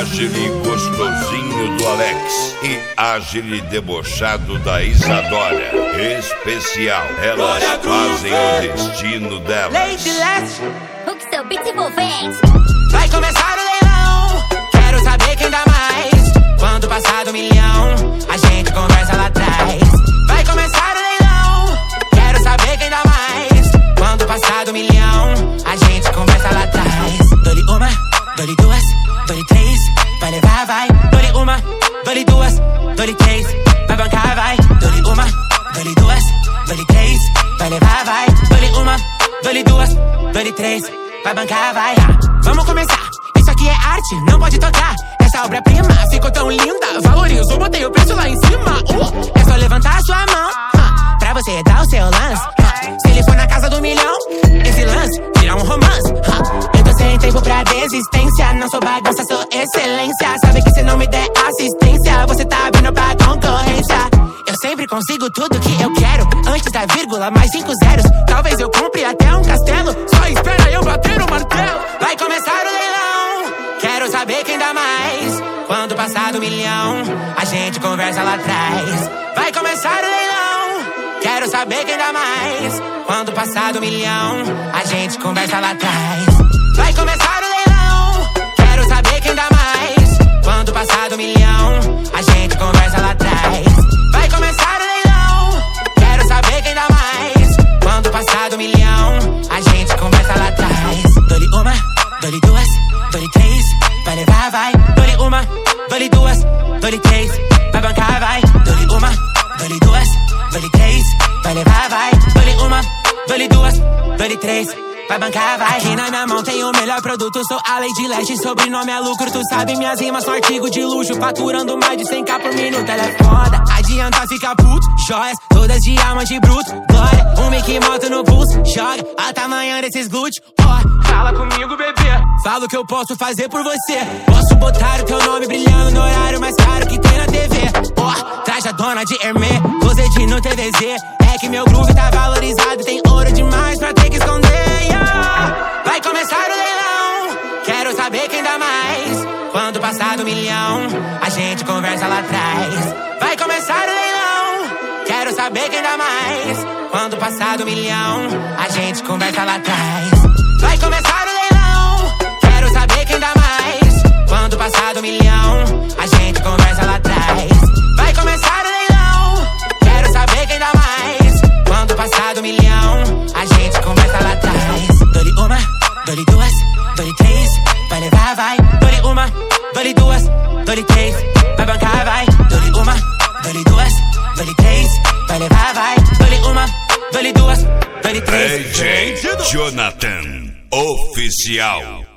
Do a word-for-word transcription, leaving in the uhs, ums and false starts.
Ágil gostosinho do Alex e ágil debochado da Isadora. Especial, elas fazem o destino delas. Lady Leste, o que seu beat envolvente. Vai começar o leilão, quero saber quem dá mais. Quando passar do milhão, a gente conversa lá atrás. Vai começar o leilão, quero saber quem dá mais. Quando passar do milhão, a gente conversa lá atrás. Dou-lhe uma, dou-lhe duas, dou-lhe três, vai levar, vai. Dou-lhe uma, dou-lhe duas, dou-lhe três, vai bancar, vai. Dou-lhe uma, dou-lhe duas, dou-lhe três, vai levar, vai. Dou-lhe uma, dou-lhe duas, dou-lhe três, vai bancar, vai. Vamos começar, isso aqui é arte, não pode tocar. Essa obra-prima ficou tão linda, valorizo, botei o preço lá em cima. uh, É só levantar a sua mão, uh, pra você dar o seu lance. uh, Se ele for na casa do milhão, esse lance vira um romance. uh, Eu tô sem tempo pra desistência, não sou bagunça, sou excelência. Sabe que se não me der assistência, você tá vindo pra concorrência. Eu sempre consigo tudo que eu quero, antes da vírgula, mais cinco zeros. Talvez eu compre até um castelo, só espera eu bater o martelo. Vai começar o leilão, quero saber quem dá mais. Quando passar do milhão, a gente conversa lá atrás. Vai começar o leilão, quero saber quem dá mais. Quando passar do milhão, a gente conversa lá atrás. Vai começar o leilão, quero saber quem dá mais. Quando passar do milhão, a gente conversa lá atrás. Vai começar o leilão, quero saber quem dá mais. Quando passar do milhão, a gente conversa lá atrás. Dou-lhe uma, dou-lhe duas, dou-lhe três, vai levar, vai. Dou-lhe uma, dou-lhe duas, dou-lhe três, vai bancar, vai. Dou-lhe uma, dou-lhe duas, dou-lhe três, vai levar, vai. Dou-lhe uma, dou-lhe duas, dou-lhe três, vai bancar, vai. Aqui na minha mão tem o melhor produto, sou a Lady Leste, sobrenome é lucro. Tu sabe, minhas rimas são artigo de luxo, faturando mais de cem k por minuto. Ela é foda, adianta ficar puto. Joias, todas diamante bruto. Glória, um Mickey Moto no pulso. Joga, a tamanho desses glúteos. Ó, oh, fala comigo, bebê. Fala o que eu posso fazer por você. Posso botar o teu nome brilhando no horário mais caro que tem na T V. Ó, oh, trajadona de Hermès, Closet no T V Z. É que meu groove tá valorizado, tem ouro demais pra ter que esconder. Yeah. Vai começar o leilão, quero saber quem dá mais. Quando passar do milhão, a gente conversa lá atrás. Vai começar o leilão, quero saber quem dá mais. Quando passar do milhão, a gente conversa lá atrás. Vai começar o leilão, quero saber quem dá mais. Quando passar do milhão, a gente conversa lá atrás. Vai começar o leilão, quero saber quem dá mais. Quando passar do milhão, a gente conversa lá atrás. Dou-lhe uma, dou-lhe duas, dou-lhe três, vai levar, vai. Dou-lhe uma, dou-lhe duas, dou-lhe três, vai bancar, vai. Dou-lhe uma, dou-lhe duas, dou-lhe três, vai levar, vai. Dou-lhe uma, dou-lhe duas, dou-lhe três. D J Jonathan Oficial.